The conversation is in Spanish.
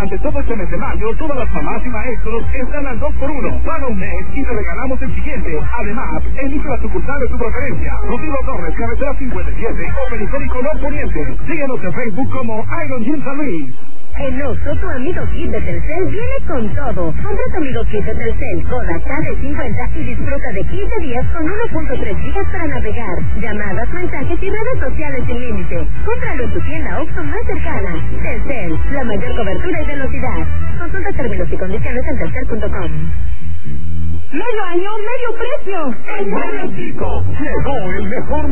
Durante todo este mes de mayo, todas las mamás y maestros están al 2x1. Paga un mes y te regalamos el siguiente. Además, elige la sucursal de tu preferencia. Rodrigo Torres, carretera 57 o Periférico Norponiente. Síguenos en Facebook como Iron Gym San Luis. En Oxxo, tu amigo Kit de Telcel viene con todo. Compra tu amigo Kit de Telcel con la KD50 y disfruta de 15 días con 1.3 gigas para navegar, llamadas, mensajes y redes sociales sin límite. Cómpralo en tu tienda Oxxo más cercana. Telcel, la mayor cobertura y velocidad. Consulta términos y condiciones en telcel.com. ¡Medio año, medio precio! ¡En Chico! Llegó el mejor